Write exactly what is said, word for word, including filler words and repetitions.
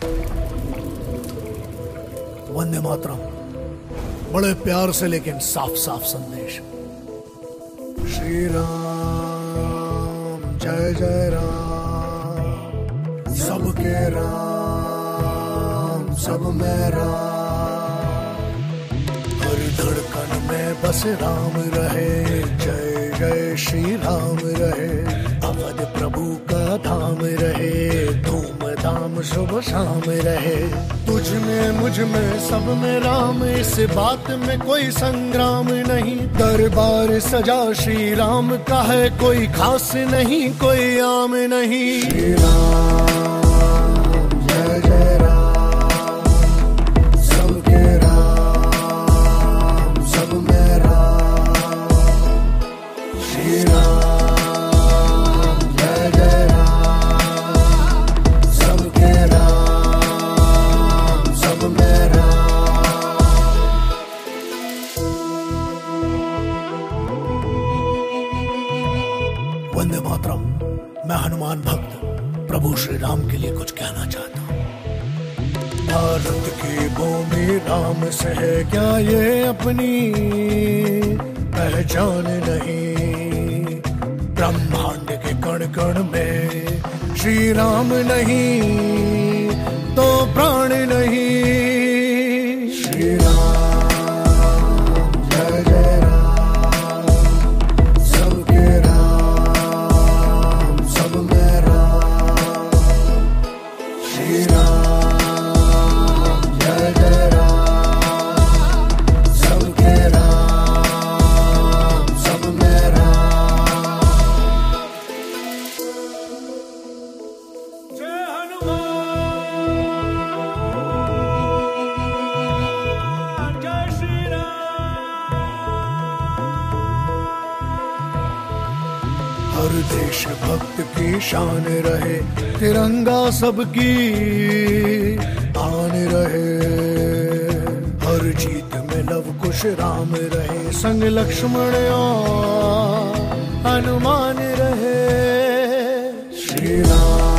वंदे मातरम। बड़े प्यार से लेकिन साफ साफ संदेश। श्री राम जय जय राम, सबके राम सब में राम, हर धड़कन में बस राम रहे, जय जय श्री राम रहे, अवध प्रभु का धाम रहे, धूम धाम शुभ शाम रहे, तुझ में मुझ में सब में राम, इस बात में कोई संग्राम नहीं, दरबार सजा श्री राम का है, कोई खास नहीं कोई आम नहीं। श्री राम जय जय राम, सबके राम सब में राम, श्री राम जय जय राम, सबके राम सब में राम। वंदे मातरम। मैं हनुमान भक्त प्रभु श्री राम के लिए कुछ कहना चाहता हूँ। भारत की भूमि राम से है क्या ये अपनी पहचान नहीं, ब्रह्मांड के कण कण में श्री राम नहीं तो प्राण नहीं। श्री राम जय जय राम, सबके राम सब में राम, श्री राम जय जय राम, सबके राम सब में राम। जय हनुमान जय श्री राम। हर देश भक्त की शान रहे, तिरंगा सबकी आन रहे, हर जीत में लव कुश राम रहे, संग लक्ष्मण और हनुमान रहे। श्री राम